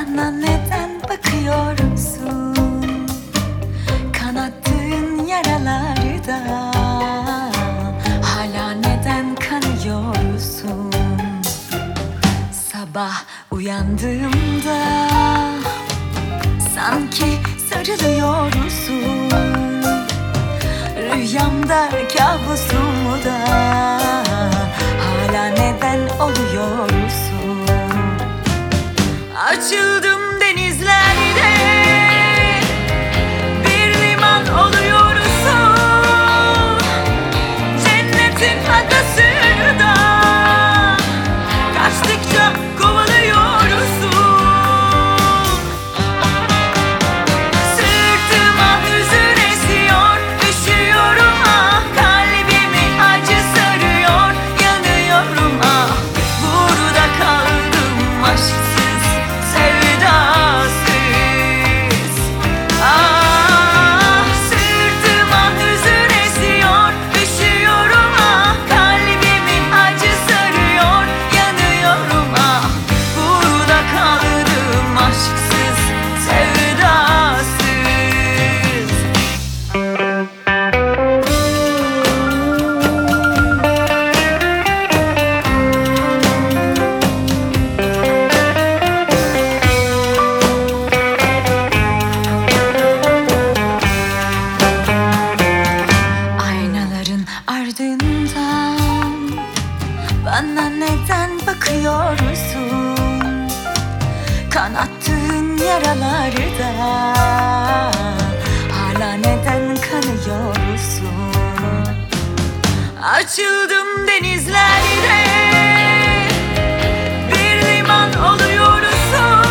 Bana neden bakıyorsun? Kanattığın yaralarda hala neden kanıyorsun? Sabah uyandığımda sanki sarılıyorsun. Rüyamda, kabusumda hala neden oluyorsun? Açıldım denizlerde, bir liman oluyorsun. Cennetin adası da kaçtıkça kovalıyorsun. Sırtıma hüzün esiyor, üşüyorum ah. Kalbimi acı sarıyor, yanıyorum ah. Burada kaldım aşksız, sevdasız. Ah, sırtıma hüzün esiyor, üşüyorum ah. Kalbimi acı sarıyor, yanıyorum ah. Burada kaldım aşksız, sevdasız. Aynaların ardından bana neden bakıyorsun? Kanattığın yaralarda hala neden kanıyorsun? Açıldım denizlerde, bir liman oluyorsun.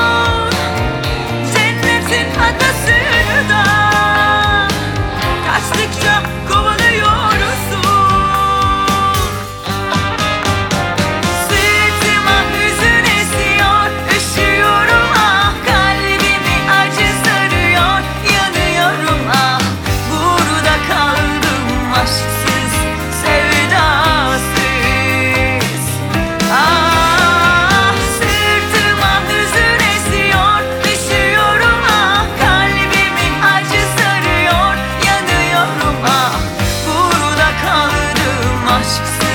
Cennetin adası da kaçtıkça kovalıyorsun. Sırtıma hüzün esiyor, üşüyorum ah. Kalbimi acı sarıyor, yanıyorum ah. Burada kaldım aşksız, sevdasız. Ah, sırtıma hüzün esiyor, üşüyorum ah. Kalbimi acı sarıyor, yanıyorum ah. Burada kaldım aşksız.